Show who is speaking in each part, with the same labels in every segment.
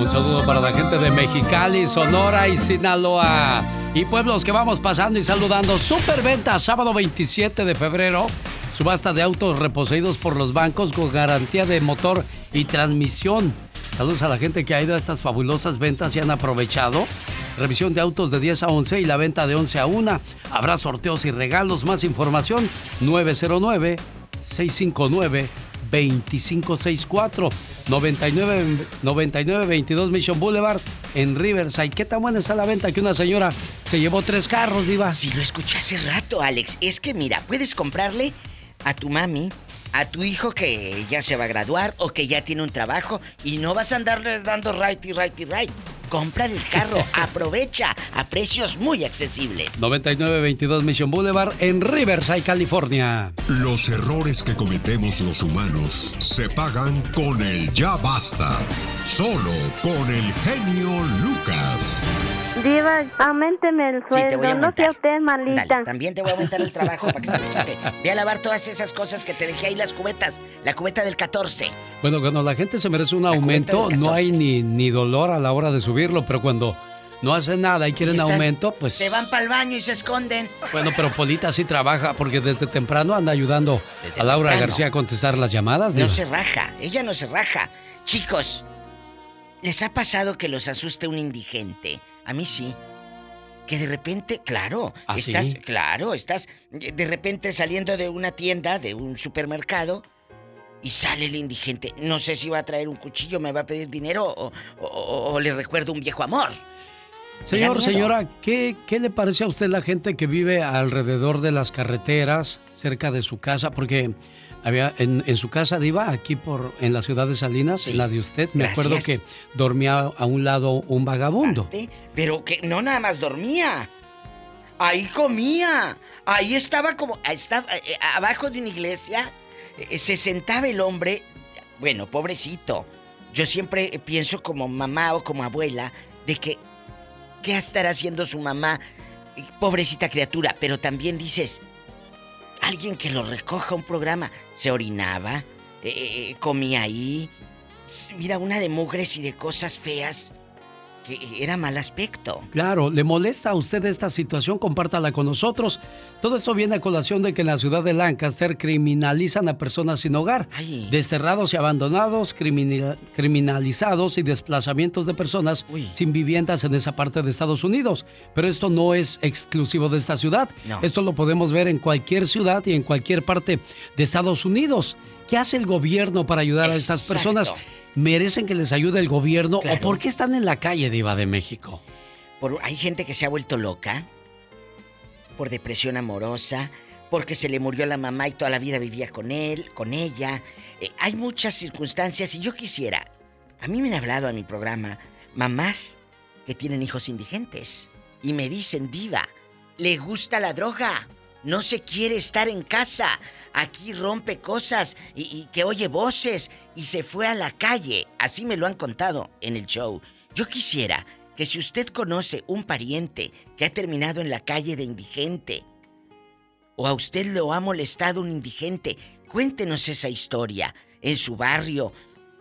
Speaker 1: Un saludo para la gente de Mexicali, Sonora y Sinaloa. Y pueblos que vamos pasando y saludando. Superventa, sábado 27 de febrero. Subasta de autos reposeídos por los bancos con garantía de motor y transmisión. Saludos a la gente que ha ido a estas fabulosas ventas y han aprovechado. Revisión de autos de 10 a 11 y la venta de 11 a 1. Habrá sorteos y regalos. Más información, 909-659-2564. 9922 Mission Boulevard en Riverside. ¿Qué tan buena está la venta que una señora se llevó 3 carros, Diva?
Speaker 2: Sí, lo escuché hace rato, Alex. Es que mira, puedes comprarle a tu mami, a tu hijo que ya se va a graduar o que ya tiene un trabajo y no vas a andarle dando right. Cómprale el carro, aprovecha a precios muy accesibles.
Speaker 1: 9922 Mission Boulevard en Riverside, California.
Speaker 3: Los errores que cometemos los humanos se pagan con el ya basta. Solo con el genio Lucas.
Speaker 4: Diva, auménteme el sueldo,
Speaker 2: Sí, te voy a
Speaker 4: no sea usted malita.
Speaker 2: Dale, también te voy a aumentar el trabajo para que se me quite. Ve a lavar todas esas cosas que te dejé ahí, las cubetas. La cubeta del 14.
Speaker 1: Bueno, cuando la gente se merece un aumento, no hay ni dolor a la hora de subirlo, pero cuando no hacen nada y quieren aumento, pues...
Speaker 2: Se van para el baño y se esconden.
Speaker 1: Bueno, pero Polita sí trabaja porque desde temprano anda ayudando a Laura García a contestar las llamadas.
Speaker 2: No se raja, ella no se raja. Chicos, ¿les ha pasado que los asuste un indigente? A mí sí. Que de repente, claro, estás de repente saliendo de una tienda, de un supermercado, y sale el indigente. No sé si va a traer un cuchillo, me va a pedir dinero o le recuerdo un viejo amor.
Speaker 1: Señora, ¿qué le parece a usted la gente que vive alrededor de las carreteras, cerca de su casa? Porque había en su casa, Diva, aquí en la ciudad de Salinas, en la de usted, me acuerdo que dormía a un lado un vagabundo.
Speaker 2: Pero que no nada más dormía. Ahí comía. Ahí estaba abajo de una iglesia. Se sentaba el hombre. Bueno, pobrecito. Yo siempre pienso como mamá o como abuela de que ¿qué estará haciendo su mamá? Pobrecita criatura. Pero también dices, alguien que lo recoja un programa. Se orinaba, comía ahí. Mira, una de mugres y de cosas feas. Que era mal aspecto.
Speaker 1: Claro, ¿le molesta a usted esta situación? Compártala con nosotros. Todo esto viene a colación de que en la ciudad de Lancaster criminalizan a personas sin hogar. Desterrados y abandonados, criminalizados y desplazamientos de personas sin viviendas en esa parte de Estados Unidos. Pero esto no es exclusivo de esta ciudad. No. Esto lo podemos ver en cualquier ciudad y en cualquier parte de Estados Unidos. ¿Qué hace el gobierno para ayudar a estas personas? ¿Merecen que les ayude el gobierno? Claro. ¿O por qué están en la calle, Diva de México?
Speaker 2: Hay gente que se ha vuelto loca por depresión amorosa, porque se le murió la mamá y toda la vida vivía con él, con ella. Hay muchas circunstancias y yo quisiera... A mí me han hablado a mi programa mamás que tienen hijos indigentes y me dicen, Diva, le gusta la droga, no se quiere estar en casa, aquí rompe cosas y que oye voces y se fue a la calle. Así me lo han contado en el show. Yo quisiera que si usted conoce un pariente que ha terminado en la calle de indigente o a usted lo ha molestado un indigente, cuéntenos esa historia en su barrio,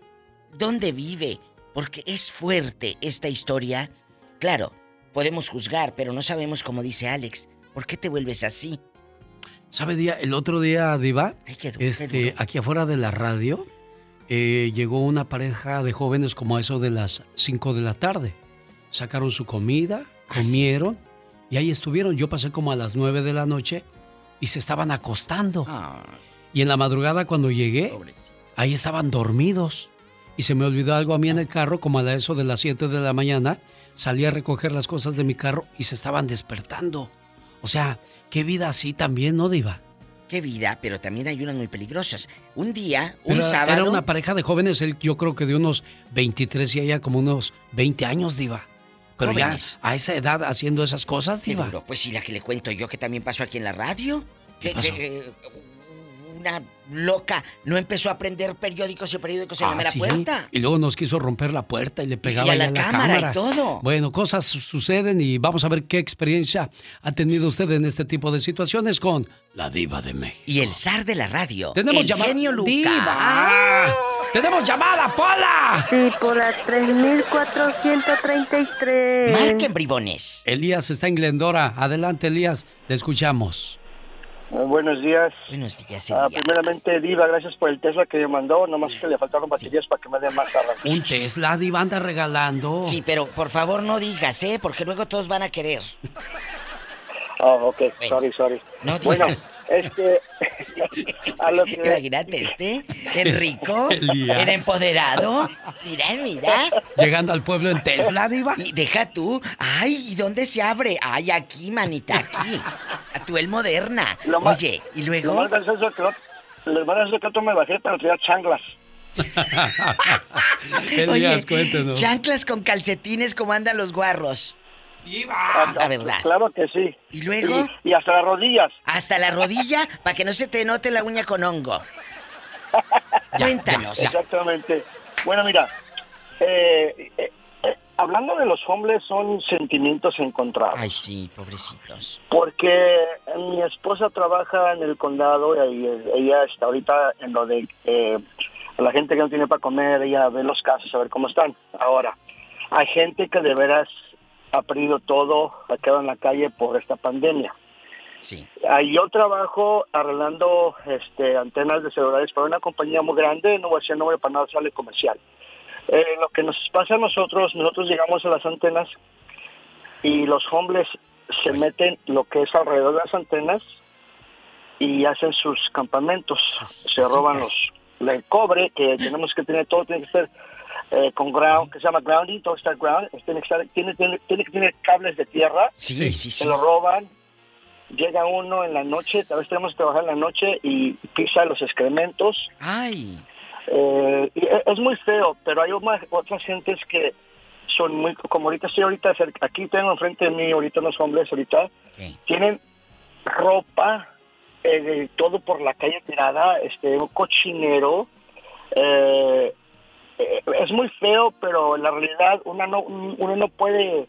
Speaker 2: dónde vive, porque es fuerte esta historia. Claro, podemos juzgar, pero no sabemos, como dice Alex, ¿por qué te vuelves así?
Speaker 1: ¿Sabe, el otro día, Diva? Qué duro. Aquí afuera de la radio, llegó una pareja de jóvenes como a eso de las 5 de la tarde. Sacaron su comida, comieron y ahí estuvieron. Yo pasé como a las 9 de la noche y se estaban acostando. Y en la madrugada cuando llegué, ahí estaban dormidos. Y se me olvidó algo a mí en el carro, como a eso de las 7 de la mañana. Salí a recoger las cosas de mi carro y se estaban despertando. O sea, qué vida así también, ¿no, Diva?
Speaker 2: Qué vida, pero también hay unas muy peligrosas. Un día, sábado...
Speaker 1: Era una pareja de jóvenes, él yo creo que de unos 23 y ella como unos 20 años, Diva. Pero jóvenes. Ya a esa edad haciendo esas cosas, Diva.
Speaker 2: Qué duro. Pues sí, la que le cuento yo que también pasó aquí en la radio. una loca no empezó a prender periódicos en la mera puerta.
Speaker 1: Y luego nos quiso romper la puerta y le pegaba
Speaker 2: y a
Speaker 1: ya
Speaker 2: la cámara y todo.
Speaker 1: Bueno, cosas suceden y vamos a ver qué experiencia ha tenido usted en este tipo de situaciones con la Diva de México.
Speaker 2: Y el zar de la radio.
Speaker 1: Tenemos
Speaker 2: el genio Lucas.
Speaker 1: ¡Diva! ¡Tenemos llamada, Pola!
Speaker 4: Sí, por la 3433.
Speaker 2: Marquen, bribones.
Speaker 1: Elías está en Glendora. Adelante, Elías, le escuchamos.
Speaker 5: Buenos días.
Speaker 2: Buenos días, Elías.
Speaker 5: Primeramente, Diva, gracias por el Tesla que me mandó. Nomás que le faltaron baterías para que me dé más arranque.
Speaker 1: Un Tesla, Diva, anda regalando.
Speaker 2: Sí, pero por favor no digas, porque luego todos van a querer.
Speaker 5: Oh, ok.
Speaker 2: Bueno,
Speaker 5: Sorry.
Speaker 2: No digas.
Speaker 5: A lo que...
Speaker 2: Imagínate, Enrico,
Speaker 1: Elías.
Speaker 2: el empoderado. Mira.
Speaker 1: Llegando al pueblo en Tesla, Diva.
Speaker 2: Y deja tú. Ay, ¿y dónde se abre? Ay, aquí, manita, aquí. A tu el moderna. Oye, y luego.
Speaker 5: Lo más gracioso que otro me bajé para tirar chanclas.
Speaker 1: Elías,
Speaker 2: Oye,
Speaker 1: cuéntenos.
Speaker 2: chanclas con calcetines como andan los guarros. La verdad.
Speaker 5: Claro que sí.
Speaker 2: ¿Y luego?
Speaker 5: Y hasta las rodillas.
Speaker 2: Hasta la rodilla, para que no se te note la uña con hongo. Cuéntanos.
Speaker 5: Exactamente. Bueno, mira, hablando de los hombres, son sentimientos encontrados.
Speaker 2: Ay, sí, pobrecitos.
Speaker 5: Porque mi esposa trabaja en el condado y ella está ahorita en lo de la gente que no tiene para comer, ella ve los casos a ver cómo están. Ahora, hay gente que de veras ha perdido todo, ha quedado en la calle por esta pandemia.
Speaker 2: Sí.
Speaker 5: Yo trabajo arreglando antenas de celulares para una compañía muy grande, no voy a decir nombre para no sale comercial. Lo que nos pasa a nosotros llegamos a las antenas y los hombres se meten lo que es alrededor de las antenas y hacen sus campamentos, se roban el cobre, que tenemos que tener, todo tiene que ser con ground, que se llama grounding, todo está ground, tiene que tener cables de tierra,
Speaker 2: Sí.
Speaker 5: se lo roban, llega uno en la noche, a veces tenemos que trabajar en la noche y pisa los excrementos.
Speaker 2: Ay.
Speaker 5: Es muy feo, pero hay otras gentes que son muy, como ahorita aquí tengo enfrente de mí ahorita unos hombres tienen ropa, todo por la calle tirada, un cochinero, es muy feo, pero en la realidad uno no puede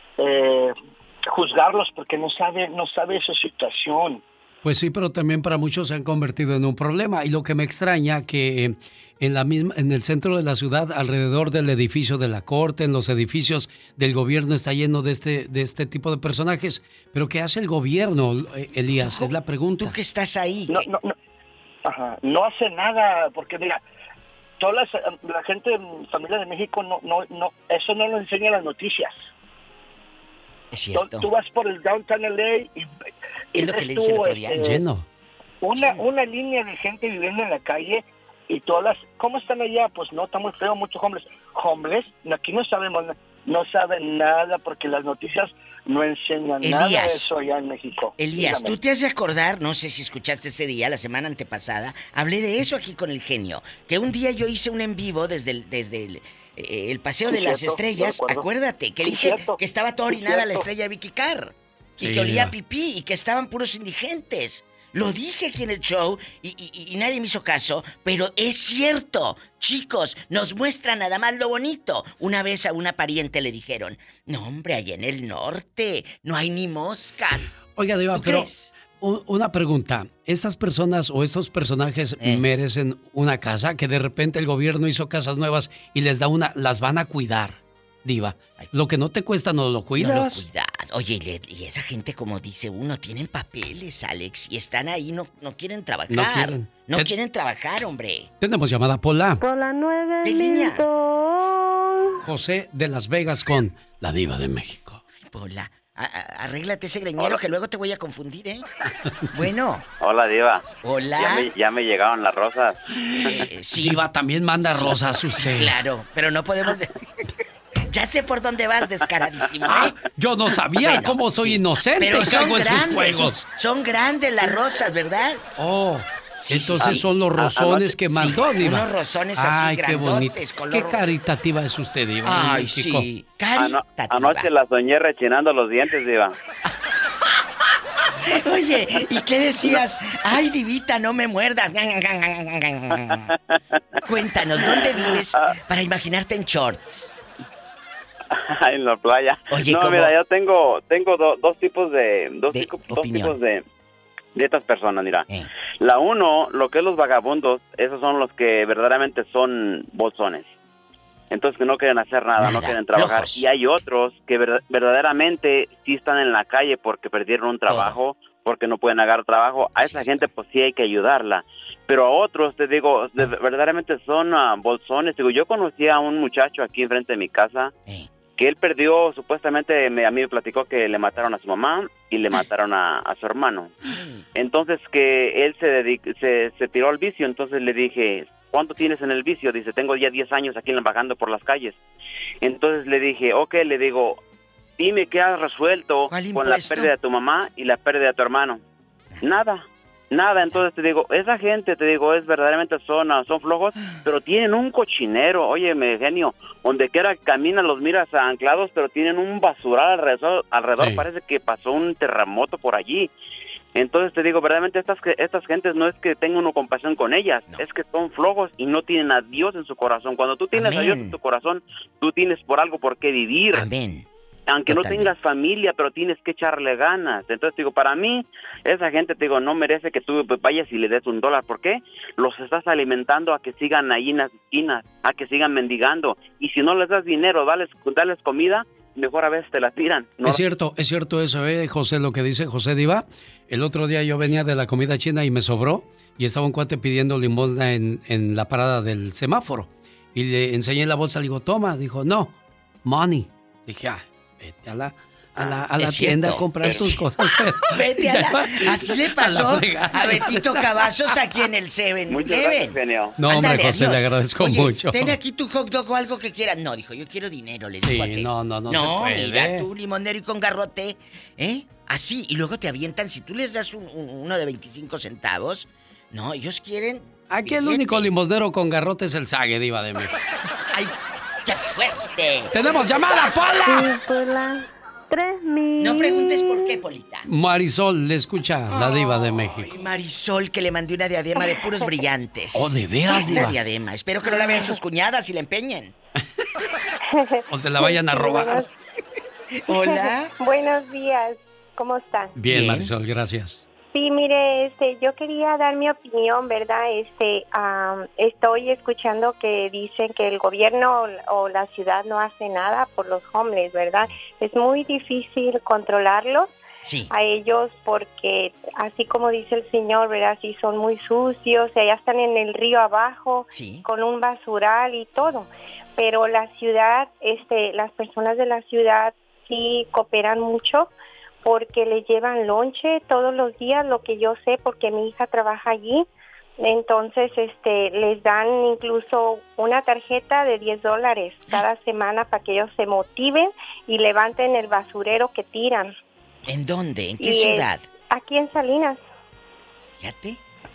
Speaker 5: juzgarlos porque no sabe su situación.
Speaker 1: Pues sí, pero también para muchos se han convertido en un problema. Y lo que me extraña que en el centro de la ciudad, alrededor del edificio de la corte, en los edificios del gobierno, está lleno de este tipo de personajes. Pero ¿qué hace el gobierno, Elías? Es la pregunta.
Speaker 2: Tú que estás ahí.
Speaker 5: No hace nada, porque mira, toda la gente en Familia de México eso no lo enseña las noticias.
Speaker 2: Es cierto.
Speaker 5: Tú vas por el downtown LA y
Speaker 2: es lo que le dije el otro día.
Speaker 1: Lleno.
Speaker 5: Una línea de gente viviendo en la calle y todas ¿cómo están allá? Pues no, está muy feo, muchos hombres. Hombres, aquí no sabemos, no saben nada porque las noticias no enseñan nada de eso allá en México.
Speaker 2: Elías,
Speaker 5: Dígame.
Speaker 2: tú te has de acordar, no sé si escuchaste ese día, la semana antepasada, hablé de eso aquí con el genio, que un día yo hice un en vivo desde el Paseo de las Estrellas, acuérdate, que dije que estaba toda orinada la estrella Vicky Carr, y que olía a pipí, y que estaban puros indigentes. Lo dije aquí en el show y nadie me hizo caso, pero es cierto. Chicos, nos muestran nada más lo bonito. Una vez a una pariente le dijeron, no hombre, allá en el norte no hay ni moscas.
Speaker 1: Oiga, Diva,
Speaker 2: ¿Tú
Speaker 1: pero
Speaker 2: crees?
Speaker 1: una pregunta. ¿Estas personas o estos personajes merecen una casa? Que de repente el gobierno hizo casas nuevas y les da las van a cuidar, Diva. Lo que no te cuesta no lo cuidas.
Speaker 2: No lo cuidas. Oye, y esa gente, como dice uno, tienen papeles, Alex, y están ahí, no quieren trabajar. No quieren trabajar, hombre.
Speaker 1: Tenemos llamada, Pola.
Speaker 4: Pola 9
Speaker 2: ¿Qué línea?
Speaker 4: minutos.
Speaker 1: José de Las Vegas con la Diva de México.
Speaker 2: Ay, Pola, arréglate ese greñero que luego te voy a confundir, ¿eh? Bueno.
Speaker 6: Hola, Diva.
Speaker 2: Hola.
Speaker 6: Ya me llegaron las rosas.
Speaker 2: Sí.
Speaker 1: Diva también manda rosas usted.
Speaker 2: Claro, pero no podemos decir... Ya sé por dónde vas, descaradísimo, ¿eh?
Speaker 1: Yo no sabía, cómo soy inocente.
Speaker 2: Pero son
Speaker 1: caigo en sus
Speaker 2: grandes.
Speaker 1: juegos.
Speaker 2: Son grandes las rosas, ¿verdad?
Speaker 1: Oh,
Speaker 2: Sí,
Speaker 1: entonces
Speaker 2: sí.
Speaker 1: son los rosones que mandó, Diva.
Speaker 2: Unos rosones así
Speaker 1: Ay, qué bonito.
Speaker 2: grandotes.
Speaker 1: Qué caritativa es usted, Diva.
Speaker 2: Ay, sí. Caritativa.
Speaker 6: Anoche la soñé rechinando los dientes, Diva.
Speaker 2: Oye, ¿y qué decías? Ay, divita, no me muerdas. Cuéntanos, ¿dónde vives para imaginarte en shorts?
Speaker 6: En la playa.
Speaker 2: Oye,
Speaker 6: no,
Speaker 2: ¿cómo?
Speaker 6: mira, yo tengo dos tipos de
Speaker 2: opinión.
Speaker 6: de estas personas, mira. La uno, lo que es los vagabundos, esos son los que verdaderamente son bolsones. Entonces que no quieren hacer nada, no quieren trabajar. Flojos. Y hay otros que verdaderamente sí están en la calle porque perdieron un trabajo, porque no pueden agarrar trabajo. A esa gente pues sí hay que ayudarla. Pero a otros, te digo, verdaderamente son bolsones. Digo, yo conocí a un muchacho aquí enfrente de mi casa que él perdió, supuestamente a mí me platicó que le mataron a su mamá y le mataron a su hermano. Entonces que él se tiró al vicio. Entonces le dije, ¿cuánto tienes en el vicio? Dice, tengo ya 10 años aquí vagando por las calles. Entonces le dije, ok, le digo, dime qué has resuelto con la pérdida de tu mamá y la pérdida de tu hermano. Nada, entonces te digo, esa gente, te digo, es verdaderamente son flojos, pero tienen un cochinero, óyeme, genio, donde quiera que caminan los miras anclados, pero tienen un basural alrededor, sí. Parece que pasó un terremoto por allí. Entonces te digo, verdaderamente estas gentes no es que tenga uno compasión con ellas, es que son flojos y no tienen a Dios en su corazón. Cuando tú tienes a Dios en tu corazón, tú tienes por algo por qué vivir.
Speaker 2: Amén.
Speaker 6: Aunque no tengas familia, pero tienes que echarle ganas. Entonces, digo, para mí, esa gente, te digo, no merece que tú vayas y le des $1. ¿Por qué? Los estás alimentando a que sigan ahí en las esquinas, a que sigan mendigando. Y si no les das dinero, dales comida, mejor a veces te la tiran. ¿No?
Speaker 1: Es cierto eso, José, lo que dice José Diva. El otro día yo venía de la comida china y me sobró, y estaba un cuate pidiendo limosna en la parada del semáforo. Y le enseñé la bolsa, le digo, toma. Dijo, no, money. Dije, vete a la tienda a comprar tus cosas.
Speaker 2: Vete así le pasó a Betito Cavazos aquí en el 7-Eleven.
Speaker 6: Muchas gracias, genio.
Speaker 1: No, hombre, ándale, José, adiós. Le agradezco mucho.
Speaker 2: Ten aquí tu hot dog o algo que quieras. No, dijo, yo quiero dinero, le digo aquel.
Speaker 1: No
Speaker 2: No, mira, tú, limonero y con garrote, así, y luego te avientan, si tú les das uno de 25 centavos, no, ellos quieren...
Speaker 1: Aquí el único limonero con garrote es el Sague, Diva de México.
Speaker 2: ¡Ay, qué fuerte!
Speaker 1: ¡Tenemos llamada, Pola!
Speaker 4: Sí, Pola. 3,000.
Speaker 2: No preguntes por qué, Polita.
Speaker 1: Marisol, le escucha la Diva de México.
Speaker 2: Marisol, que le mandé una diadema de puros brillantes.
Speaker 1: Oh, ¿de veras, Diva?
Speaker 2: Una diadema. Espero que no la vean sus cuñadas y la empeñen.
Speaker 1: O se la vayan a robar.
Speaker 2: Hola.
Speaker 7: Buenos días. ¿Cómo están?
Speaker 1: Bien, Marisol, gracias.
Speaker 7: Sí, mire, yo quería dar mi opinión, ¿verdad? Estoy escuchando que dicen que el gobierno o la ciudad no hace nada por los homeless, ¿verdad? Es muy difícil controlarlos a ellos porque, así como dice el señor, ¿verdad? Sí, son muy sucios, ya están en el río abajo, con un basural y todo. Pero la ciudad, las personas de la ciudad sí cooperan mucho, porque le llevan lonche todos los días, lo que yo sé, porque mi hija trabaja allí. Entonces, les dan incluso una tarjeta de $10 cada semana para que ellos se motiven y levanten el basurero que tiran.
Speaker 2: ¿En dónde? ¿En qué ciudad?
Speaker 7: Aquí en Salinas.
Speaker 2: Fíjate.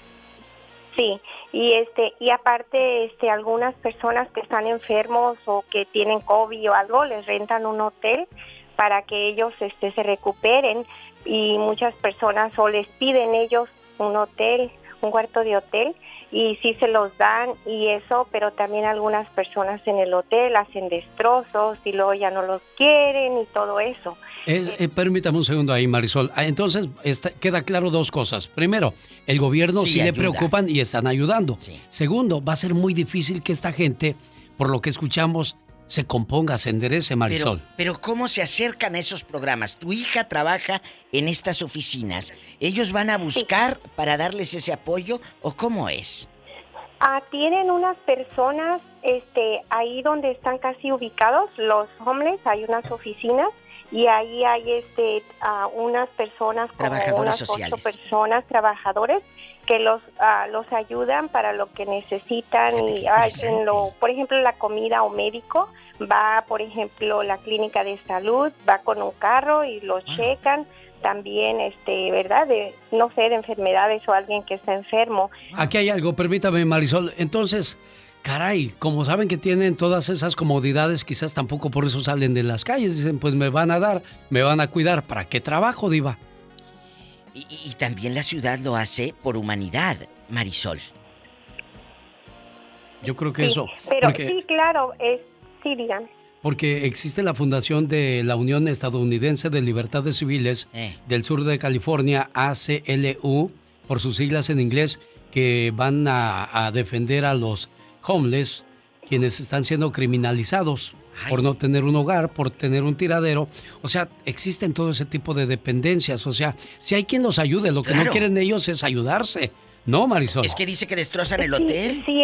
Speaker 7: Sí, y aparte, algunas personas que están enfermos o que tienen COVID o algo, les rentan un hotel para que ellos se recuperen, y muchas personas o les piden ellos un hotel, un cuarto de hotel, y sí se los dan y eso, pero también algunas personas en el hotel hacen destrozos y luego ya no los quieren y todo eso.
Speaker 1: Permítame un segundo ahí, Marisol. Entonces, queda claro dos cosas. Primero, el gobierno sí le preocupan y están ayudando. Sí. Segundo, va a ser muy difícil que esta gente, por lo que escuchamos, se componga, se enderece, Marisol.
Speaker 2: Pero ¿cómo se acercan a esos programas? Tu hija trabaja en estas oficinas. ¿Ellos van a buscar para darles ese apoyo o cómo es?
Speaker 7: Tienen unas personas ahí donde están casi ubicados los homeless, hay unas oficinas y ahí hay unas personas como unas 8 personas, trabajadores, que los ayudan para lo que necesitan. Y por ejemplo, la comida o médico, va, por ejemplo, la clínica de salud, va con un carro y los checan. También, ¿verdad? De enfermedades o alguien que está enfermo.
Speaker 1: Aquí hay algo, permítame, Marisol. Entonces, caray, como saben que tienen todas esas comodidades, quizás tampoco por eso salen de las calles. Dicen, pues me van a dar, me van a cuidar. ¿Para qué trabajo, Diva?
Speaker 2: Y también la ciudad lo hace por humanidad, Marisol.
Speaker 1: Yo creo que
Speaker 7: sí,
Speaker 1: eso...
Speaker 7: Pero sí, claro, sí, digan.
Speaker 1: Porque existe la fundación de la Unión Estadounidense de Libertades Civiles del sur de California, ACLU, por sus siglas en inglés, que van a defender a los homeless, quienes están siendo criminalizados por no tener un hogar, por tener un tiradero. O sea, existen todo ese tipo de dependencias. O sea, si hay quien los ayude, lo que no quieren ellos es ayudarse. ¿No, Marisol?
Speaker 2: Es que dice que destrozan el hotel.
Speaker 7: Sí,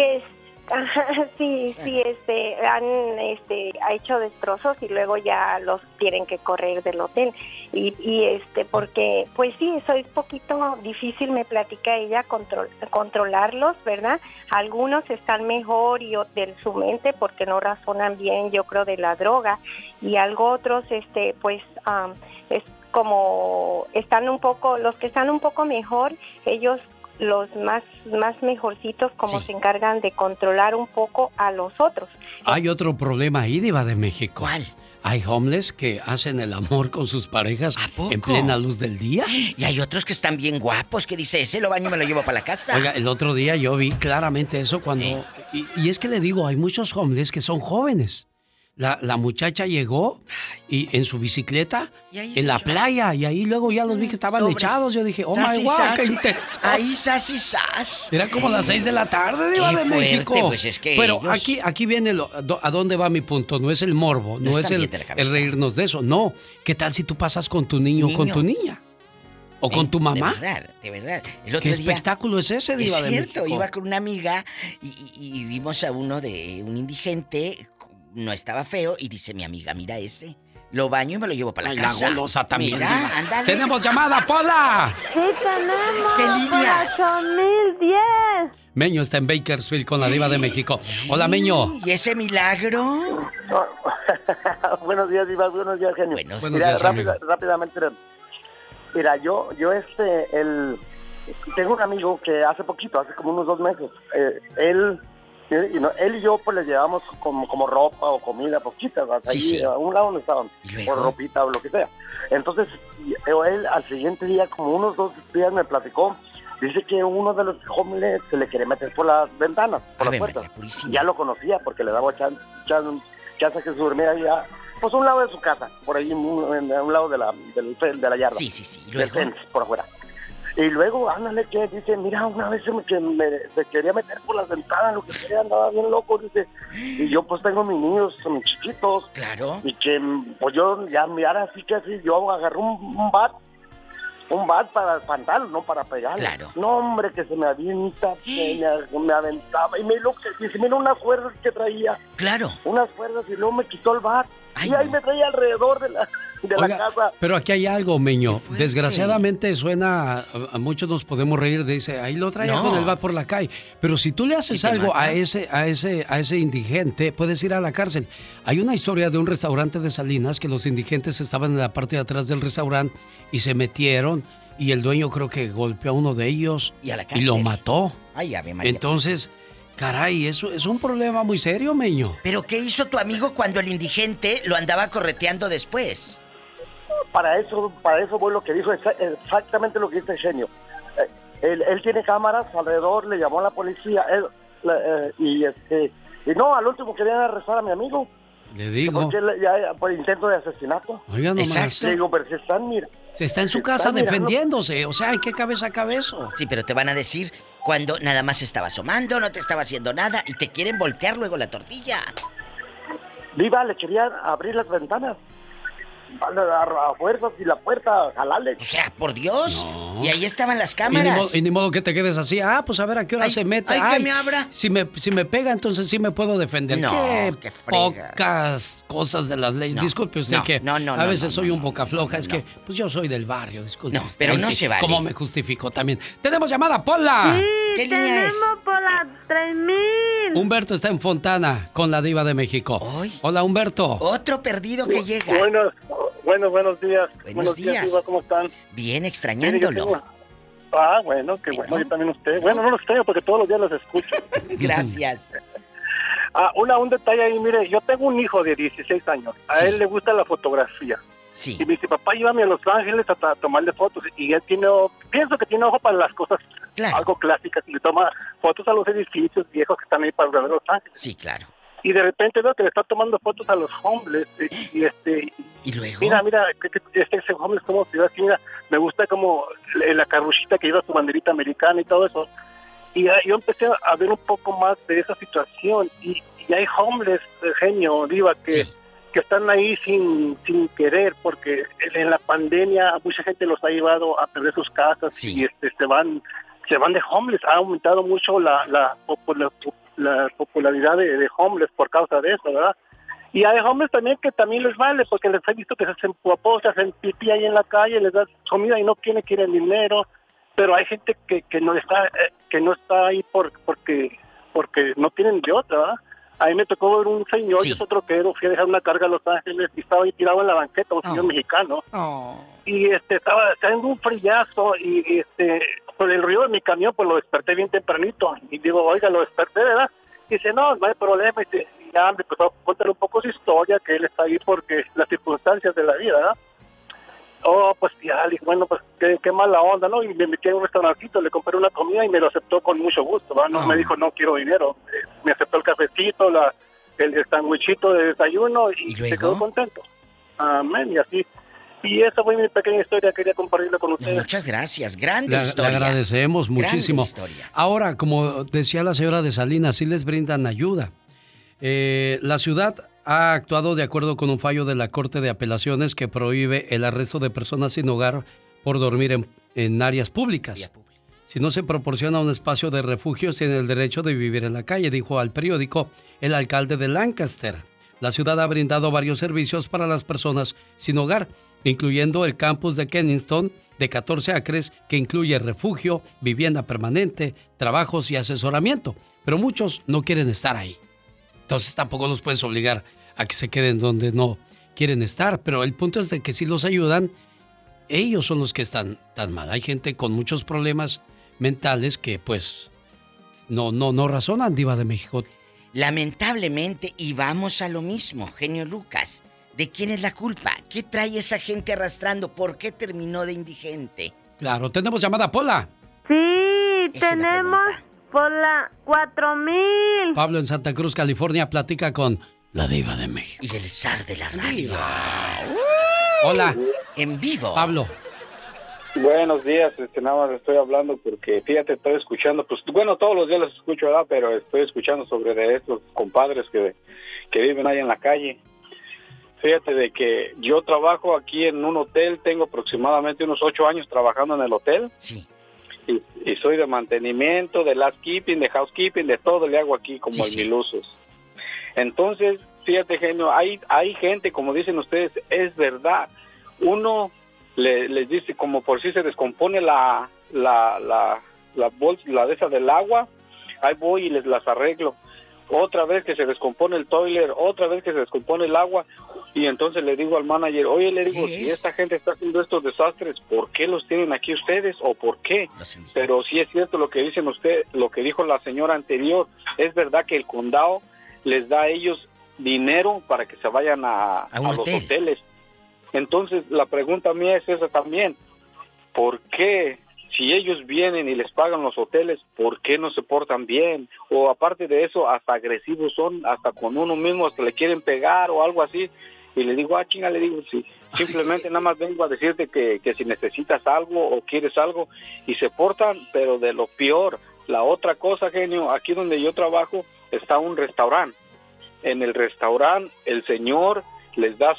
Speaker 7: han hecho destrozos y luego ya los tienen que correr del hotel y porque pues sí, eso es poquito difícil, me platica ella, controlarlos, ¿verdad? Algunos están mejor y de su mente porque no razonan bien, yo creo, de la droga, y algo otros pues es como están un poco, los que están un poco mejor, ellos los más mejorcitos como se encargan de controlar un poco a los otros.
Speaker 1: Hay otro problema ahí, Diva de México.
Speaker 2: ¿Cuál?
Speaker 1: Hay homeless que hacen el amor con sus parejas en plena luz del día.
Speaker 2: Y hay otros que están bien guapos, que dice, ese lo baño y me lo llevo para la casa.
Speaker 1: Oiga, el otro día yo vi claramente eso cuando... Y es que le digo, hay muchos homeless que son jóvenes. La muchacha llegó y en su bicicleta en la playa, y ahí luego ya los vi que estaban echados. Yo dije, oh my God, qué intenso.
Speaker 2: Ahí sas.
Speaker 1: Era como las 6 de la tarde, Diva de México.
Speaker 2: Pues es que
Speaker 1: pero
Speaker 2: ellos...
Speaker 1: aquí viene a dónde va mi punto. No es el morbo, no es el reírnos de eso. No, ¿qué tal si tú pasas con tu niño o con tu niña? ¿O con tu mamá?
Speaker 2: De verdad.
Speaker 1: ¿Qué espectáculo es ese, Diva de México? Es cierto,
Speaker 2: iba con una amiga y vimos a un indigente. No estaba feo y dice mi amiga, mira ese, lo baño y me lo llevo para la casa.
Speaker 1: La golosa también.
Speaker 2: Mira, ándale.
Speaker 1: ¡Tenemos llamada, Pola!
Speaker 4: Sí, tenemos.
Speaker 2: ¿Qué línea?
Speaker 4: 8010.
Speaker 1: Meño está en Bakersfield con la Diva de México. Hola, Meño.
Speaker 2: ¿Y ese milagro?
Speaker 5: Buenos días, Diva. Buenos días, genio.
Speaker 2: Buenos
Speaker 5: días, rápidamente. Mira, yo tengo un amigo que hace como unos 2 meses, él y yo pues le llevamos como ropa o comida poquitas, ahí a un lado no estaban, por ropita o lo que sea. Entonces él al siguiente día, como unos 2 días, me platicó, dice que uno de los homeless se le quiere meter por las ventanas, por las puertas. Ya lo conocía porque le daba chance que se durmiera allá, pues a un lado de su casa, por ahí, a un lado de la yarda. Sí. Del fence, por afuera. Y luego, ándale, que dice, mira, una vez se quería meter por las ventanas, lo que sea, andaba bien loco, dice. Y yo pues tengo mis niños, mis chiquitos.
Speaker 2: Claro.
Speaker 5: Y que, pues yo, ya, mira, así, yo agarré un bat para espantarlo, no para pegarlo.
Speaker 2: Claro.
Speaker 5: No, hombre, que se me avienta, me aventaba. Y dice, mira unas cuerdas que traía.
Speaker 2: Claro.
Speaker 5: Unas cuerdas y luego me quitó el bat. Y ahí me traía alrededor de la casa.
Speaker 1: Pero aquí hay algo, Meño. Desgraciadamente suena, a muchos nos podemos reír, dice, ahí lo traía con el bat por la calle. Pero si tú le haces algo a ese indigente, puedes ir a la cárcel. Hay una historia de un restaurante de Salinas que los indigentes estaban en la parte de atrás del restaurante y se metieron, y el dueño creo que golpeó a uno de ellos y lo mató.
Speaker 2: Ay, Ave María.
Speaker 1: Entonces, caray, eso es un problema muy serio, Meño.
Speaker 2: ¿Pero qué hizo tu amigo cuando el indigente lo andaba correteando después?
Speaker 5: Para eso fue lo que dijo, exactamente lo que dice el genio. Él tiene cámaras alrededor, le llamó a la policía, y no, al último querían arrestar a mi amigo.
Speaker 1: Le digo.
Speaker 5: Porque por intento de asesinato.
Speaker 1: Oiga nomás.
Speaker 2: Exacto.
Speaker 5: Le digo, pero si están, mira.
Speaker 1: Se está en su casa defendiéndose, o sea, ¿en qué cabeza cabe eso?
Speaker 2: Sí, pero te van a decir cuando nada más estaba asomando, no te estaba haciendo nada y te quieren voltear luego la tortilla.
Speaker 5: Viva, le querían abrir las ventanas. A fuerzas y la puerta, jalale.
Speaker 2: O sea, por Dios. No. Y ahí estaban las
Speaker 1: Y
Speaker 2: cámaras.
Speaker 1: ni modo que te quedes así. Pues a ver a qué hora se mete.
Speaker 2: Ay, que me abra.
Speaker 1: Si me pega, entonces sí me puedo defender.
Speaker 2: No, qué frega.
Speaker 1: Pocas cosas de las leyes. Disculpe usted a veces soy un boca floja. Es que, pues yo soy del barrio, disculpe.
Speaker 2: No, pero no se vale.
Speaker 1: ¿Cómo me justificó también? ¡Tenemos llamada, Pola!
Speaker 4: Sí,
Speaker 2: ¿qué línea es?
Speaker 4: tenemos Pola 3000.
Speaker 1: Humberto está en Fontana con la Diva de México.
Speaker 2: ¿Hoy?
Speaker 1: Hola, Humberto.
Speaker 2: Otro perdido que llega.
Speaker 5: Buenos días.
Speaker 2: Buenos días.
Speaker 5: Diva, ¿cómo están?
Speaker 2: Bien, extrañándolo.
Speaker 5: Bueno, qué bueno, yo también usted. Bueno, no los extraño porque todos los días los escucho.
Speaker 2: Gracias.
Speaker 5: Un detalle ahí, mire, yo tengo un hijo de 16 años. A él le gusta la fotografía.
Speaker 2: Sí.
Speaker 5: Y me dice, papá, llévame a Los Ángeles a tomarle fotos. Y él pienso que tiene ojo para las cosas algo clásicas. Y le toma fotos a los edificios viejos que están ahí para ver Los Ángeles.
Speaker 2: Sí, claro.
Speaker 5: Y de repente veo que le está tomando fotos a los homeless.
Speaker 2: ¿Y luego?
Speaker 5: Mira, ese homeless como ciudad, mira, me gusta como la carruchita que lleva su banderita americana y todo eso. Y yo empecé a ver un poco más de esa situación. Y hay homeless, genio, Diva, que están ahí sin querer, porque en la pandemia mucha gente los ha llevado a perder sus casas y se van de homeless. Ha aumentado mucho la popularidad de homeless por causa de eso, ¿verdad? Y hay homeless también que también les vale, porque les he visto que se hacen popos, se hacen pipí ahí en la calle, les dan comida y no quieren dinero, pero hay gente que no está ahí porque no tienen de otra, ¿verdad? A mí me tocó ver un señor, yo soy troquero, fui a dejar una carga a Los Ángeles y estaba ahí tirado en la banqueta, un señor mexicano. Y estaba haciendo un frillazo y por el ruido de mi camión, pues lo desperté bien tempranito. Y digo, oiga, lo desperté, ¿verdad? Y dice, no hay problema. Y ya me empezó a contar un poco su historia, que él está ahí porque las circunstancias de la vida, ¿verdad? Pues ya, le dije, bueno, pues qué mala onda, ¿no? Y me metí en un restaurantito, le compré una comida y me lo aceptó con mucho gusto, ¿verdad? No me dijo, no quiero dinero. Me aceptó el cafecito, el sandwichito de desayuno y se quedó contento. Amén, y así. Y esa fue mi pequeña historia, quería compartirla con ustedes.
Speaker 2: Muchas gracias, grande historia.
Speaker 1: Le agradecemos muchísimo. Ahora, como decía la señora de Salinas, sí les brindan ayuda. La ciudad ha actuado de acuerdo con un fallo de la Corte de Apelaciones que prohíbe el arresto de personas sin hogar por dormir en áreas públicas. Si no se proporciona un espacio de refugio, tienen el derecho de vivir en la calle, dijo al periódico el alcalde de Lancaster. La ciudad ha brindado varios servicios para las personas sin hogar, incluyendo el campus de Kensington de 14 acres, que incluye refugio, vivienda permanente, trabajos y asesoramiento. Pero muchos no quieren estar ahí. Entonces tampoco los puedes obligar a que se queden donde no quieren estar. Pero el punto es de que si los ayudan, ellos son los que están tan mal. Hay gente con muchos problemas mentales que pues no razonan, Diva de México.
Speaker 2: Lamentablemente, y vamos a lo mismo, genio Lucas. ¿De quién es la culpa? ¿Qué trae esa gente arrastrando? ¿Por qué terminó de indigente?
Speaker 1: Claro, tenemos llamada, Pola.
Speaker 4: Sí, tenemos Pola 4000.
Speaker 1: Pablo en Santa Cruz, California, platica con la Diva de México.
Speaker 2: Y el zar de la radio.
Speaker 1: Hola.
Speaker 2: En vivo.
Speaker 1: Pablo.
Speaker 8: Buenos días, nada más estoy hablando porque, fíjate, estoy escuchando, pues bueno, todos los días los escucho, ¿verdad? Pero estoy escuchando sobre de estos compadres que viven ahí en la calle. Fíjate de que yo trabajo aquí en un hotel, tengo aproximadamente unos 8 años trabajando en el hotel.
Speaker 2: Sí.
Speaker 8: Y soy de mantenimiento, de landscaping, de housekeeping, de todo le hago aquí como en mil usos. Entonces, fíjate, genio, hay gente, como dicen ustedes, es verdad, uno les dice, como por si se descompone la bolsa, la de esa del agua, ahí voy y les las arreglo. Otra vez que se descompone el toiler, otra vez que se descompone el agua, y entonces le digo al manager, oye, le digo, si esta gente está haciendo estos desastres, ¿por qué los tienen aquí ustedes o por qué? Pero sí es cierto lo que dicen ustedes, lo que dijo la señora anterior, es verdad que el condado les da a ellos dinero para que se vayan a los hoteles. Entonces la pregunta mía es esa también, ¿por qué? Si ellos vienen y les pagan los hoteles, ¿por qué no se portan bien? O aparte de eso, hasta agresivos son, hasta con uno mismo, hasta le quieren pegar o algo así. Y le digo, chinga, le digo, sí, simplemente nada más vengo a decirte que si necesitas algo o quieres algo, y se portan, pero de lo peor. La otra cosa, genio, aquí donde yo trabajo está un restaurante. En el restaurante, el señor les da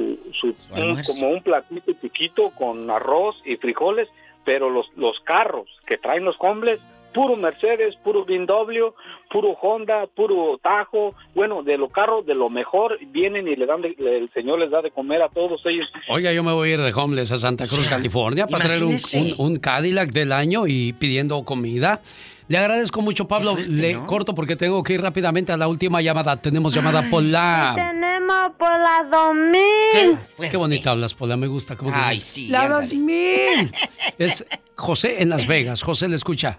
Speaker 8: como un platito chiquito con arroz y frijoles, pero los carros que traen los hombres, puro Mercedes, puro BMW, puro Honda, puro Tajo, bueno, de los carros de lo mejor, vienen y el señor les da de comer a todos ellos.
Speaker 1: Oiga, yo me voy a ir de homeless a Santa Cruz, California, para traer un Cadillac del año y pidiendo comida. Le agradezco mucho, Pablo. Le corto porque tengo que ir rápidamente a la última llamada. Tenemos llamada Pola.
Speaker 4: Tenemos Pola 2000.
Speaker 1: Qué bonita hablas, Pola. Me gusta. ¿Cómo
Speaker 2: Ay,
Speaker 1: dices?
Speaker 2: sí.
Speaker 1: La 2000. Es José en Las Vegas. José, le escucha.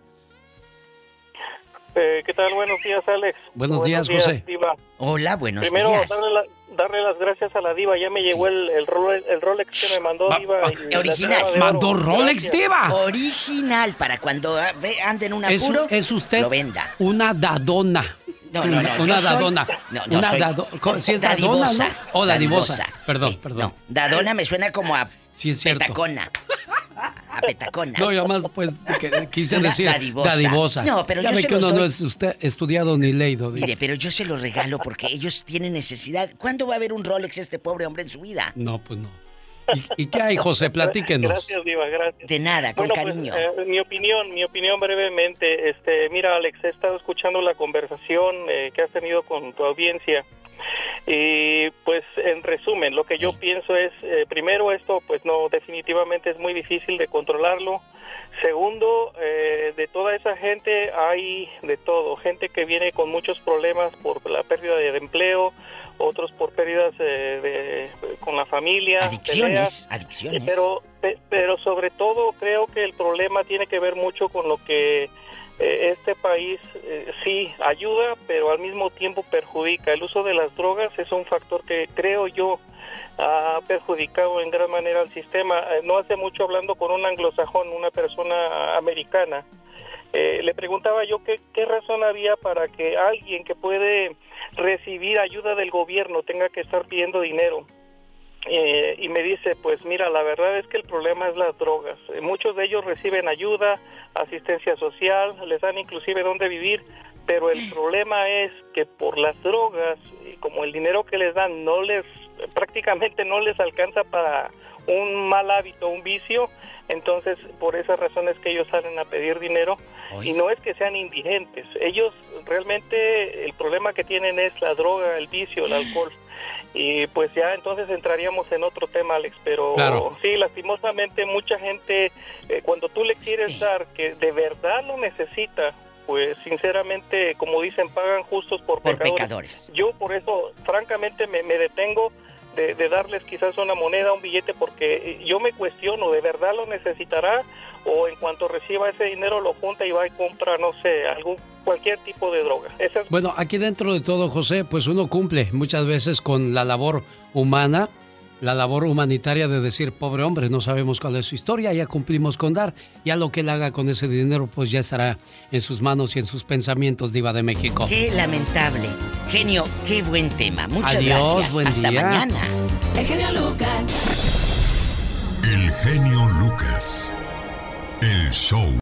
Speaker 9: ¿Qué tal? Buenos días, Alex.
Speaker 1: Buenos días, José.
Speaker 2: Diva. Hola, buenos
Speaker 9: Primero,
Speaker 2: días.
Speaker 9: darle las gracias a la diva. Ya me llegó el Rolex que me mandó diva.
Speaker 2: Original.
Speaker 1: ¿Mandó Rolex, diva?
Speaker 2: Original, para cuando ande en un apuro,
Speaker 1: es usted
Speaker 2: lo venda.
Speaker 1: Una dadona.
Speaker 2: No.
Speaker 1: Una dadona.
Speaker 2: Si
Speaker 1: es dadona, ¿no? O dadivosa. Perdón.
Speaker 2: No, dadona me suena como a petacona. A petacona.
Speaker 1: No, yo más pues quise decir dadivosa.
Speaker 2: No, pero
Speaker 1: ya
Speaker 2: yo
Speaker 1: ve
Speaker 2: se
Speaker 1: que
Speaker 2: los
Speaker 1: uno
Speaker 2: doy.
Speaker 1: no es estudiado ni leído.
Speaker 2: Mire, pero yo se los regalo porque ellos tienen necesidad. ¿Cuándo va a haber un Rolex este pobre hombre en su vida?
Speaker 1: No, pues no. ¿Y qué hay, José? Platíquenos.
Speaker 9: Gracias, diva, gracias.
Speaker 2: De nada, con cariño.
Speaker 9: Pues, mi opinión brevemente. Mira, Alex, he estado escuchando la conversación que has tenido con tu audiencia. Y pues en resumen, lo que yo pienso es, primero, esto pues no, definitivamente es muy difícil de controlarlo. Segundo, de toda esa gente hay de todo, gente que viene con muchos problemas por la pérdida de empleo, otros por pérdidas con la familia,
Speaker 2: adicciones.
Speaker 9: Pero sobre todo creo que el problema tiene que ver mucho con lo que este país sí ayuda, pero al mismo tiempo perjudica. El uso de las drogas es un factor que creo yo ha perjudicado en gran manera al sistema. No hace mucho, hablando con un anglosajón, una persona americana, le preguntaba yo qué razón había para que alguien que puede recibir ayuda del gobierno tenga que estar pidiendo dinero. Y me dice, pues mira, la verdad es que el problema es las drogas. Muchos de ellos reciben ayuda, asistencia social, les dan inclusive dónde vivir, pero el problema es que por las drogas, como el dinero que les dan prácticamente no les alcanza para un mal hábito, un vicio, entonces por esas razones que ellos salen a pedir dinero. Y no es que sean indigentes, ellos realmente el problema que tienen es la droga, el vicio, el alcohol. Y pues ya entonces entraríamos en otro tema, Alex, pero claro, sí, lastimosamente mucha gente, cuando tú le quieres dar que de verdad lo necesita, pues sinceramente, como dicen, pagan justos por pecadores. Yo por eso, francamente, me detengo de darles quizás una moneda, un billete, porque yo me cuestiono, ¿de verdad lo necesitará? O en cuanto reciba ese dinero lo junta y va y compra, no sé, cualquier tipo de droga.
Speaker 1: Bueno, aquí dentro de todo, José, pues uno cumple muchas veces con la labor humana, la labor humanitaria de decir, pobre hombre, no sabemos cuál es su historia, ya cumplimos con dar, ya lo que él haga con ese dinero, pues ya estará en sus manos y en sus pensamientos, Diva de México.
Speaker 2: Qué lamentable. Genio, qué buen tema. Muchas
Speaker 1: gracias. Buen
Speaker 2: Hasta
Speaker 1: día.
Speaker 2: mañana.
Speaker 10: El genio Lucas.
Speaker 3: El genio Lucas. El show.